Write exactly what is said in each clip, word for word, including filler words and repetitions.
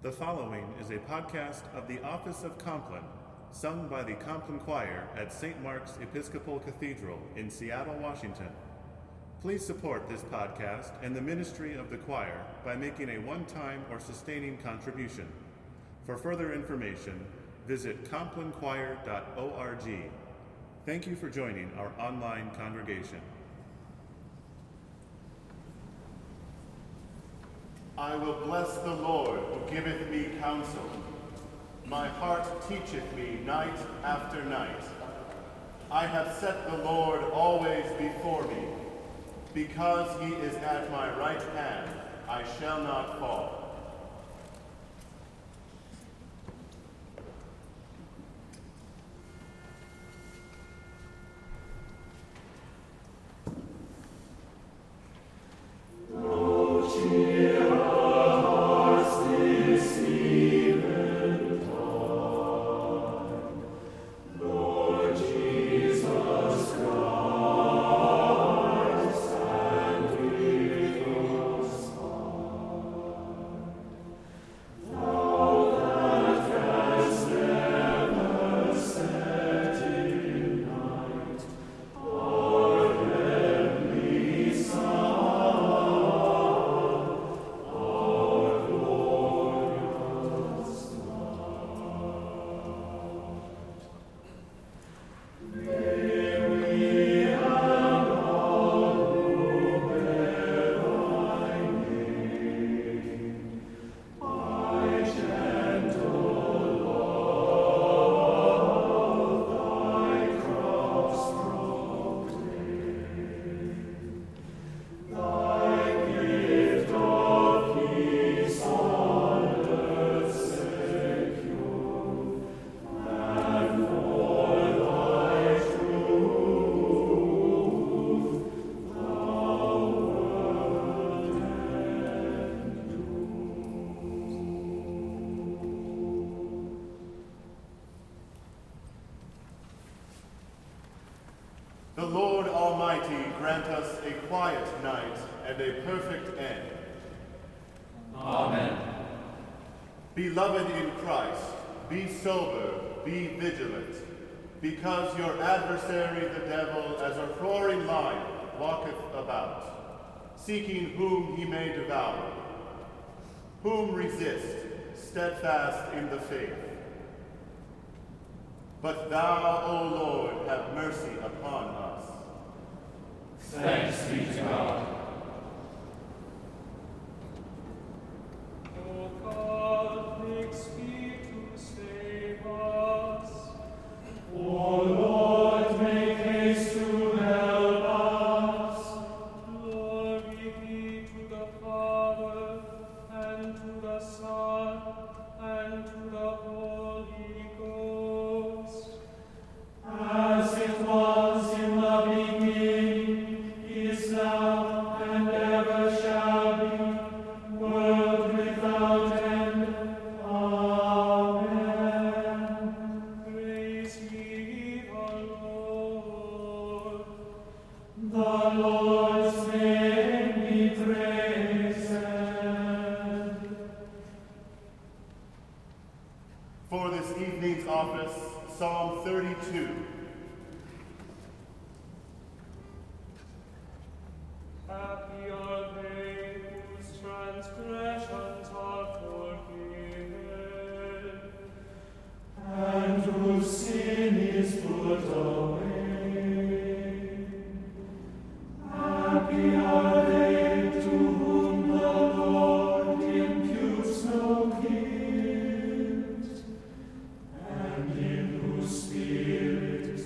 The following is a podcast of the Office of Compline, sung by the Compline Choir at Saint Mark's Episcopal Cathedral in Seattle, Washington. Please support this podcast and the ministry of the choir by making a one-time or sustaining contribution. For further information, visit compline choir dot org. Thank you for joining our online congregation. I will bless the Lord who giveth me counsel. My heart teacheth me night after night. I have set the Lord always before me. Because he is at my right hand, I shall not fall. The Lord Almighty grant us a quiet night and a perfect end. Amen. Beloved in Christ, be sober, be vigilant, because your adversary the devil, as a roaring lion, walketh about, seeking whom he may devour. Whom resist, steadfast in the faith. But thou, O Lord, have mercy upon us. Thanks be to God. O God, make speed to save us. O Lord, make haste to help us. Glory be to the Father, and to the Son, and to the Holy Ghost. As it was in the beginning, is now, and ever shall be, world without end. Amen. Praise ye the Lord. The Lord's name be praised. For this evening's office, Psalm thirty-two. Happy are they whose transgressions are forgiven, And whose sin is put away. Happy are they to whom the Lord imputes no guilt, and in whose spirit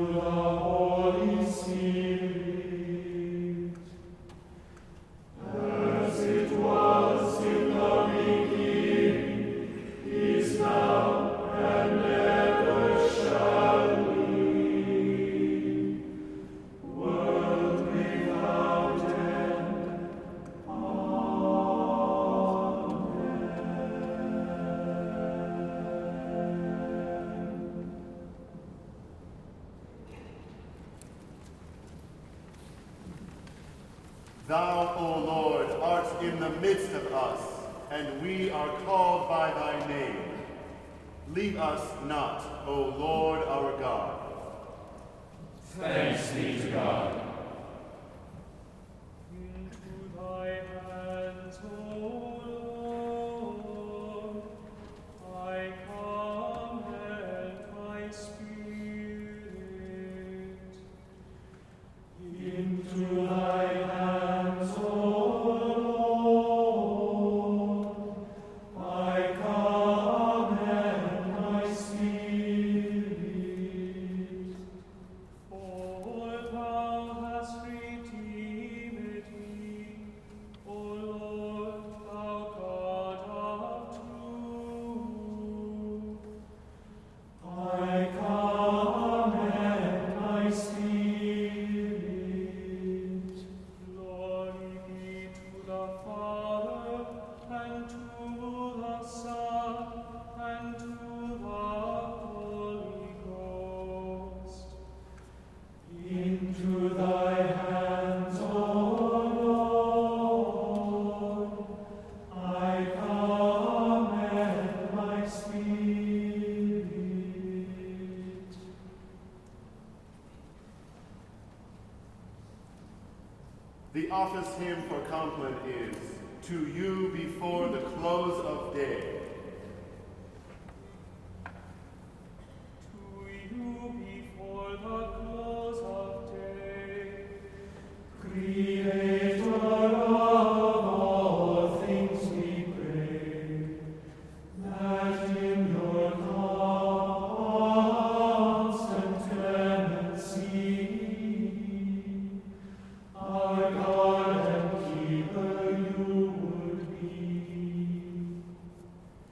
Thou, O Lord, art in the midst of us, and we are called by thy name. Leave us not, O Lord our God. Thanks be to God. Into thy hands, O Lord, I commend my spirit. Into thy hands, O Lord, I commend my spirit. For thou hast redeemed me, O Lord, thou God of truth. I commend my spirit. Glory be to the Father, and to the Son, and to the Holy Ghost. Into thy hands, O Lord, I commend my spirit. The office hymn for Compline is To You Before the Close of Day. To you before the close of day, Creator of all things, we pray, that in your constant clemency, our God and Keeper you would be.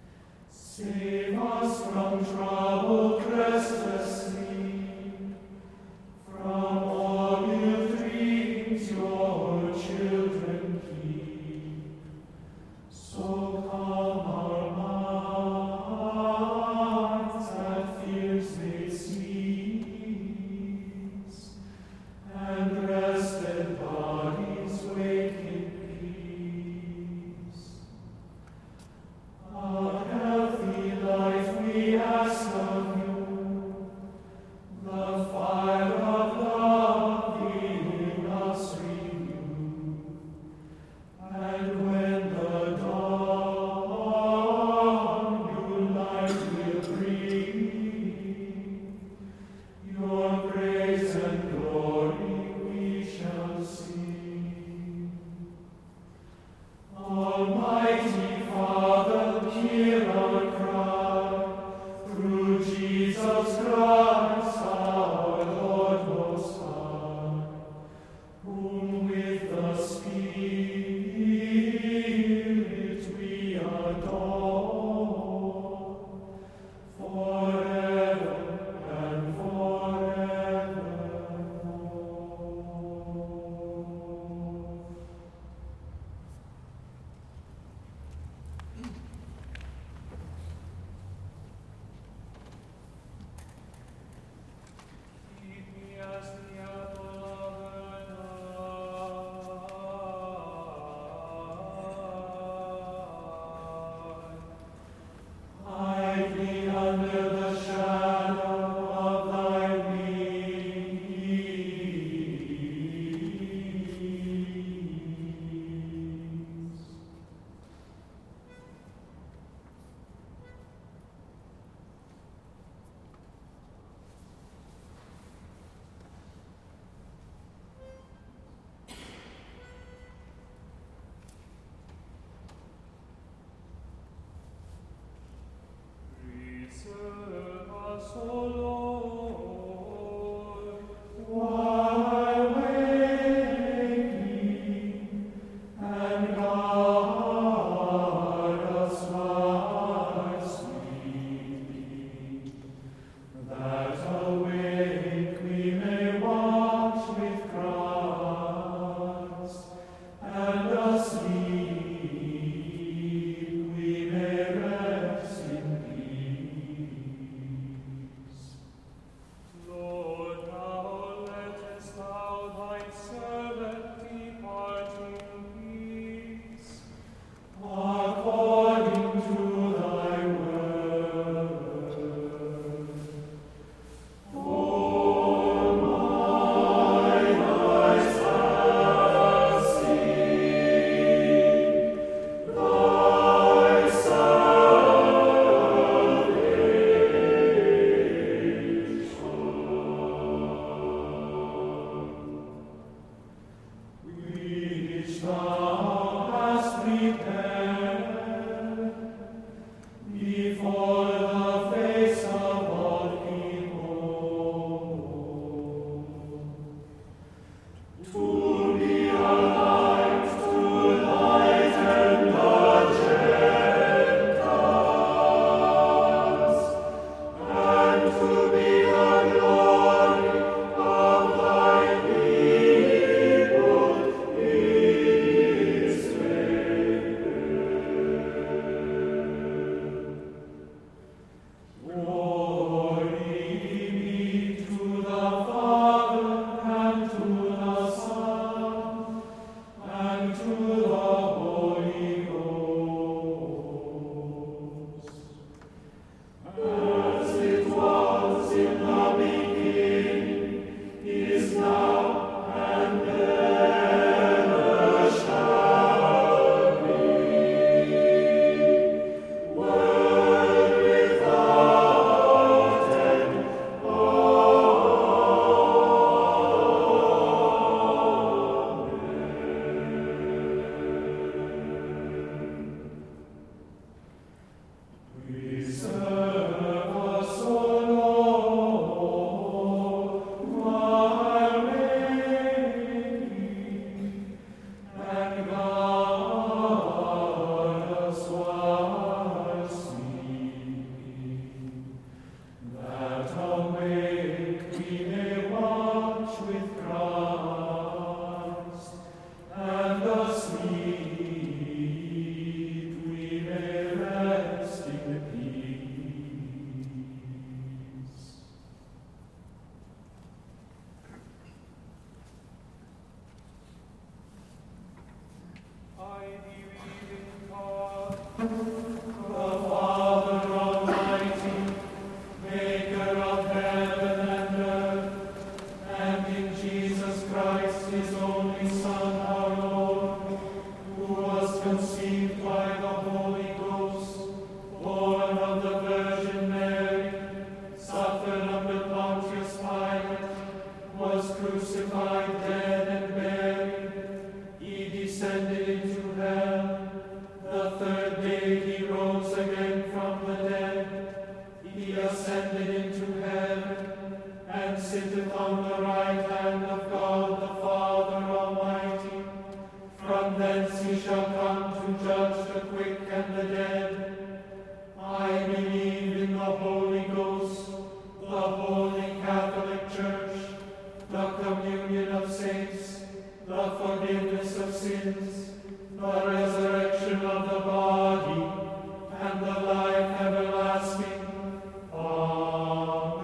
crucified, dead, and buried. He descended into hell. The third day he rose again from the dead. He ascended into heaven, and sitteth on the right hand of God the Father Almighty. From thence he shall come to judge the quick and the dead. I believe in the Holy Ghost, the Holy Catholic Church, the communion of saints, the forgiveness of sins, the resurrection of the body, and the life everlasting. Amen.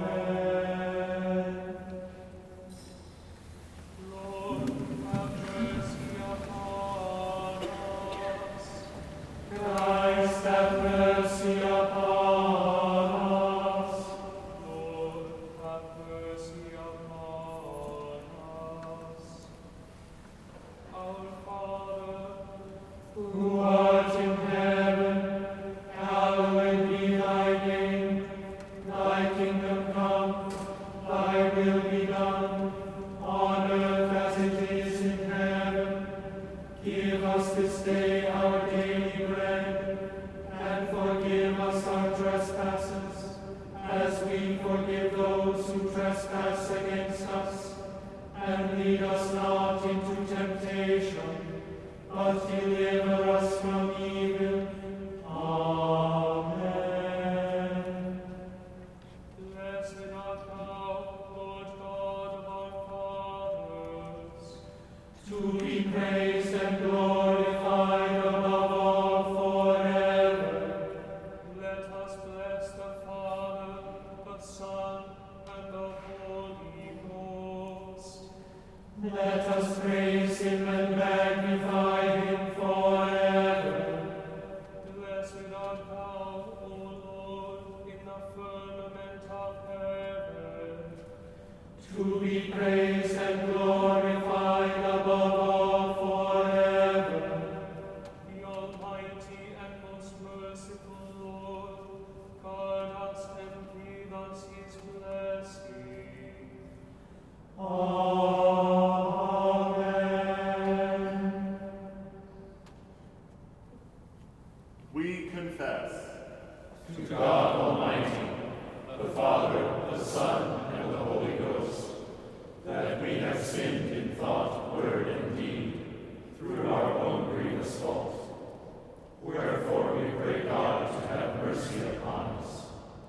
Lord, have mercy upon us. Christ, have mercy upon us. Lord, have mercy upon us. Our Father, Who art in heaven, hallowed be thy name. Thy kingdom come, thy will be done, on earth as it is in heaven. Give us this day our daily bread, and forgive us our trespasses, as we forgive those who trespass against us. And lead us not into temptation, but deliver us from evil. Amen. blessed art thou, Lord God of our fathers. To be praised and glorified above all forever. Let us bless the Father, the Son, and the Holy Ghost. Let us praise him and magnify him forever. Blessed art thou, O Lord, in the firmament of heaven. To be praised and glorified above all forever. The Almighty and most merciful Lord, guard us and give us his blessing. Amen. We confess To God Almighty, the Father, the Son, and the Holy Ghost, that we have sinned in thought, word, and deed, through our own grievous fault. Wherefore we pray God to have mercy upon us.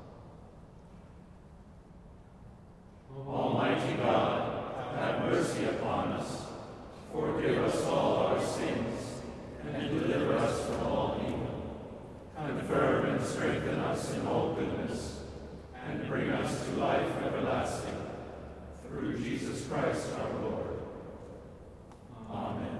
Almighty God, have mercy upon us. Forgive us all our sins, and deliver us from all evil. Confirm and strengthen us in all goodness, and bring us to life everlasting. Through Jesus Christ our Lord. Amen.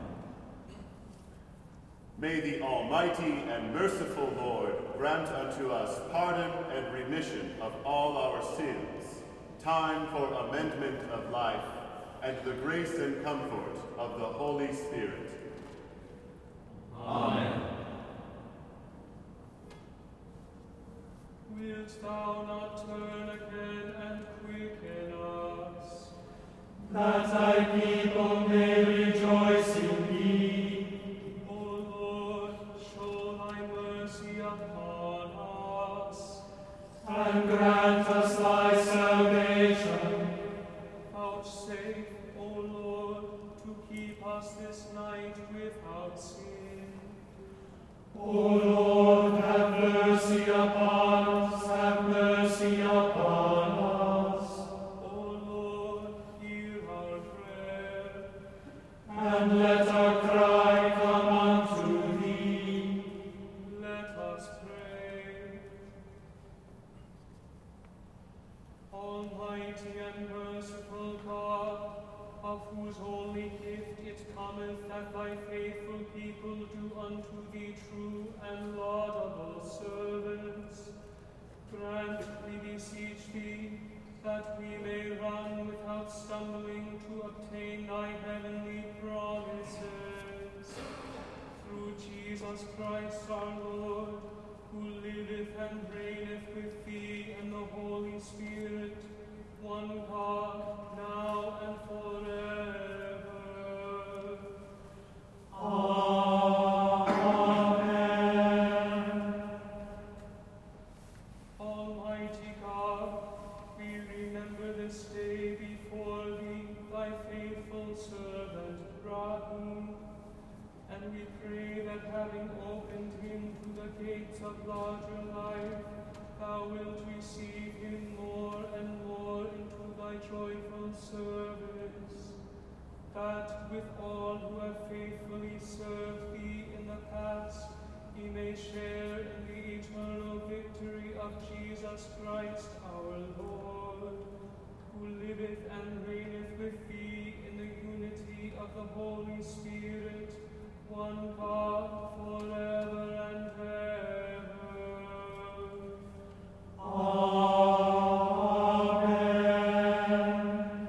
May the Almighty and merciful Lord grant unto us pardon and remission of all our sins, time for amendment of life, and the grace and comfort of the Holy Spirit. Amen. Wilt thou not turn again and quicken us? That thy people may rejoice in thee. O Lord, show thy mercy upon us. And grant us thy salvation. Vouchsafe, O Lord, to keep us this night without sin. O Lord, have mercy upon us, have mercy upon us. O Lord, hear our prayer. And let our cry come unto thee. Let us pray. Almighty and merciful God, of whose only gift it cometh that thy faithful people do unto thee true and laudable service, grant, we beseech thee, that we may run without stumbling to obtain thy heavenly promises. Through Jesus Christ our Lord, who liveth and reigneth with thee and the Holy Spirit, one God, now and forever. faithful servant Rahim. And we pray that having opened him to the gates of larger life, thou wilt receive him more and more into thy joyful service, that with all who have faithfully served thee in the past, he may share in the eternal victory of Jesus Christ our Lord, who liveth and reigneth with thee in the unity of the Holy Spirit, one God, forever and ever. Amen.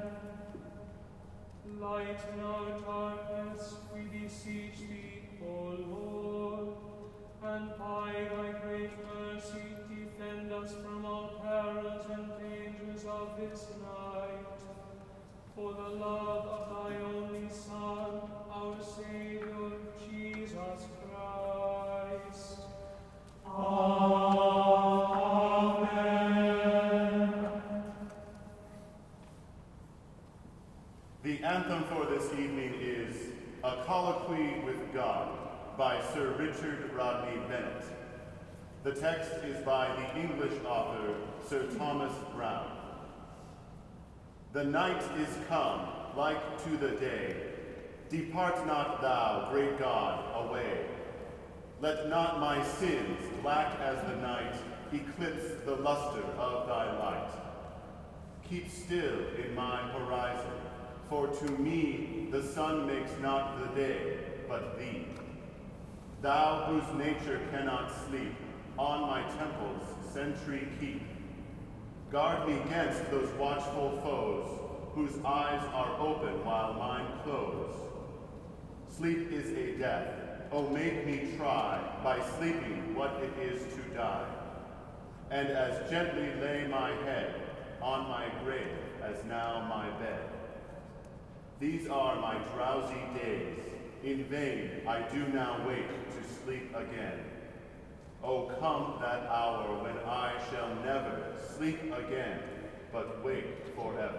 Lighten our darkness, we beseech thee, O Lord, and by thy great mercy defend us from all perils and dangers of this night. For the love of thy only Son, our Savior, Jesus Christ. Amen. The anthem for this evening is A Colloquy with God by Sir Richard Rodney Bennett. The text is by the English author Sir Thomas Browne. The night is come, like to the day. Depart not thou, great God, away. Let not my sins, black as the night, eclipse the luster of thy light. Keep still in my horizon, for to me the sun makes not the day, but thee. Thou whose nature cannot sleep, on my temples sentry keep. Guard me against those watchful foes, whose eyes are open while mine close. Sleep is a death. Oh, make me try, by sleeping, what it is to die. And as gently lay my head on my grave as now my bed. These are my drowsy days. In vain I do now wake to sleep again. Oh, come that hour when I shall never sleep again, but wake forever.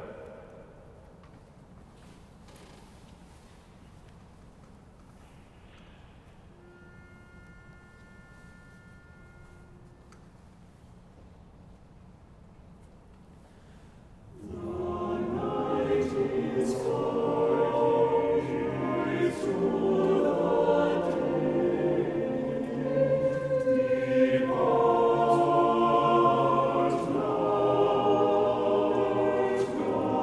Depart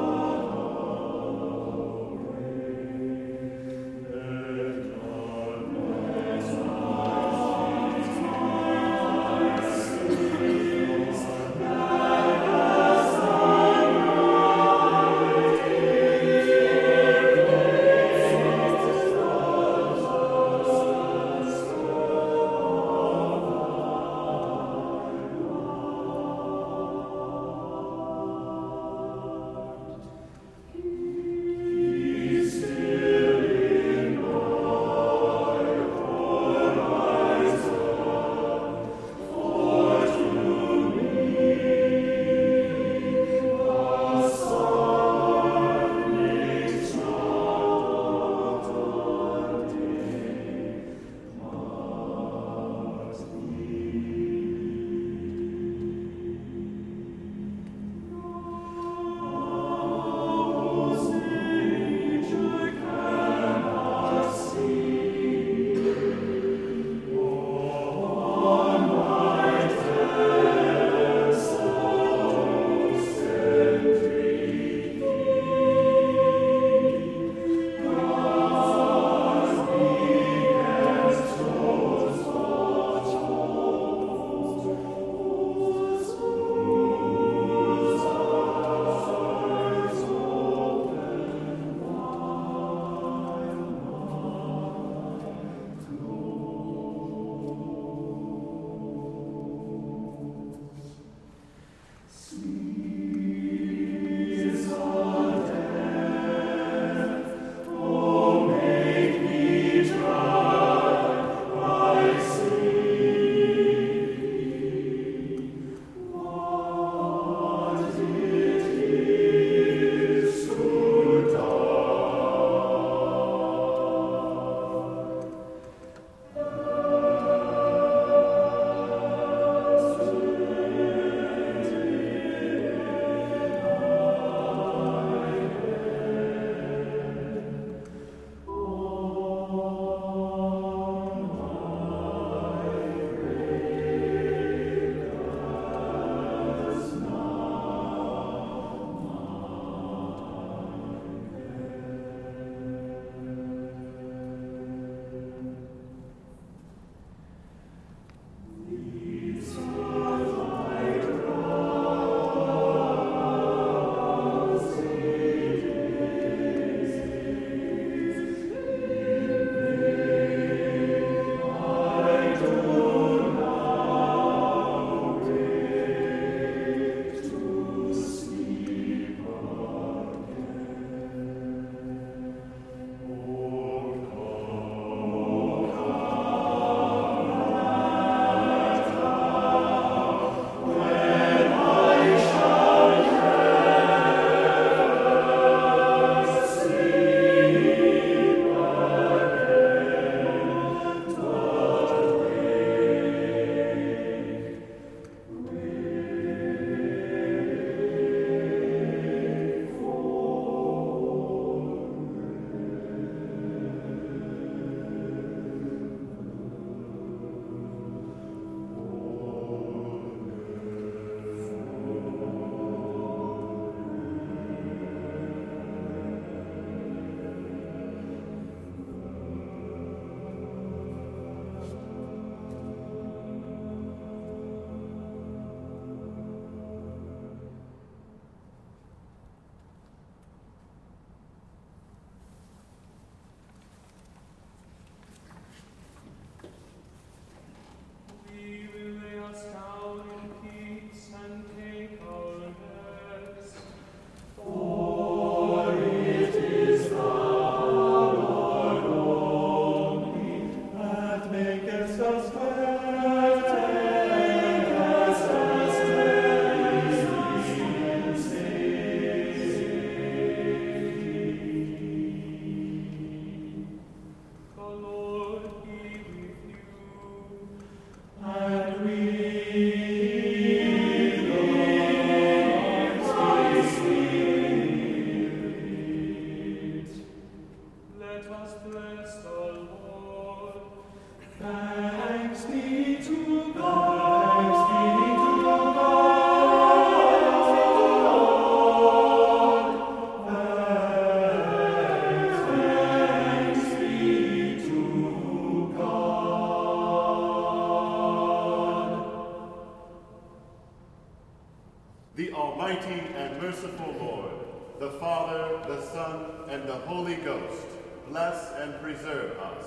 Son, and the Holy Ghost, bless and preserve us.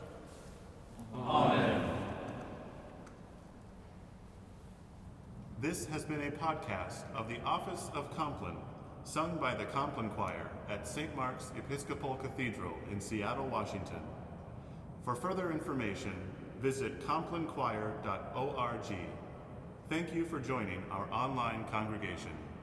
Amen. This has been a podcast of the Office of Compline, sung by the Compline Choir at Saint Mark's Episcopal Cathedral in Seattle, Washington. For further information, visit compline choir dot org. Thank you for joining our online congregation.